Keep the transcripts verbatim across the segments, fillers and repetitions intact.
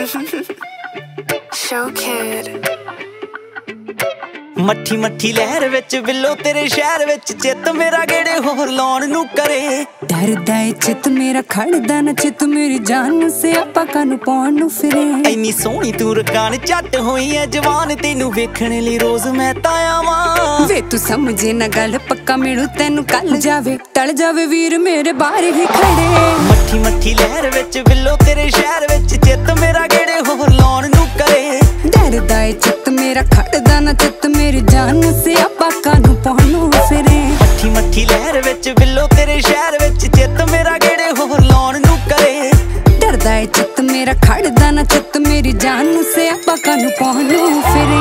Show Kid मट्ठी मट्ठी लहर विच बिल्लो तेरे शहर विच चित मेरा गेड़े होर लाउण नू करे डरदा ए चित मेरा खड़दा ना चित मेरी जान से आपा कानू पाउण नू फिरे इन्नी सोहनी तू रकान झट होई ऐ जवान तेनू वेखण लई रोज मैं तां आवां वे तू समझे ना गल पक्का मिलू तैनू कल जावे टल जावे वीर मेरे बाहर ही खड़े मट्ठी मट्ठी लहर विच बिल्लो तेरे शहर विच चित मेरा गेड़े होर लाउण नू करे डरदा ए चित मेरा खड़दा ना चित मेरी जान से आपा कानू पाउण नू फिरे मट्ठी मट्ठी लहर विच बिल्लो तेरे शहर विच चित मेरा गेड़े होर लाउण नू करे डरदा ए चित मेरा खड़दा ना चित मेरी जान से आपा कानू पाउण नू फिरे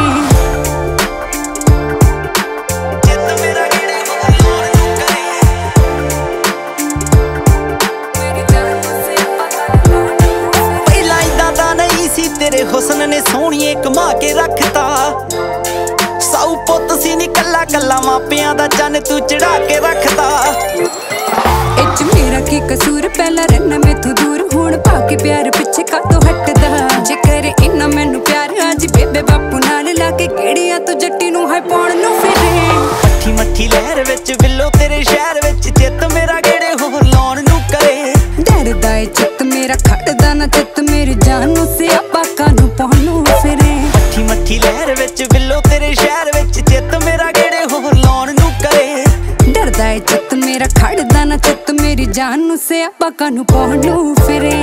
तेरे हुस्न ने सोहणीए कमा के रखता साऊ पुत सी नी कल्ला कल्ला मापियां दा चन्न तू चढ़ा के रखता इच मेरा की कसूर पहला रहना मैथों दूर हुण भाके प्यार पिछे कातों हटदा जे करे इन्ना मैनू प्यार आज बेबे बापू नाल लाके गेड़ियां तो जट्टी नू हाय पाउण नू फिरे मट्ठी मट्ठी लहर विच बिल्लो तेरे शहर विच चित मेरा गेड़े होर लाउण नू करे डरदा ए चित मेरा खड़दा ना चित मेरी जान से आपा कानू पाउण नू फिरे मट्ठी मट्ठी लहर विच बिल्लो तेरे शहर विच चित मेरा गेड़े होर लाउण नू करे डरदा ए चित मेरा खड़दा ना चित मेरी जान से आपा कानू पाउण नू फिरे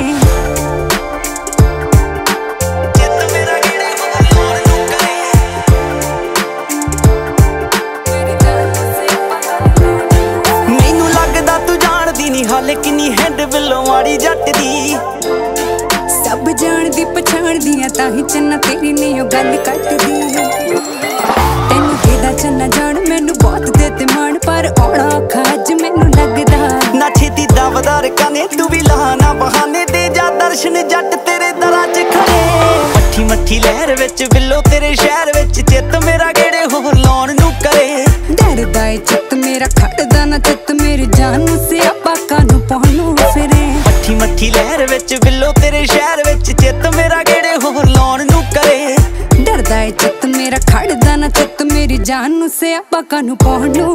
मैनू लगदा तू जाणदी नी हाले किन्नी हैंड बिल्लो माड़ी जट दी सब जान दी पछाण दियां ताही चन्ना तेरी नहीं गल कटदी तैनू देदा चन्ना जान मैनू बहुत देते मान पर औड़ा औखा अज मैनू लगदा ना छेती दावदार कने तू भी लाना बहाने दे जा दर्शन जट तेरे दरां च खड़े मट्ठी मट्ठी लहर विच बिल्लो तेरे शहर विच चित मेरा गेड़े होर लाउण नू करे डरदा ए चित मेरा खड़दा ना चित मेरी जान से आपा कानू पाउण नू फिरे मट्ठी मट्ठी लहर विच बिल्लो तेरे शहर विच चित मेरा गेड़े होर लाउण नू करे डरदा ए चित मेरा खड़दा ना चित मेरी जान से आपा कानू पाउण नू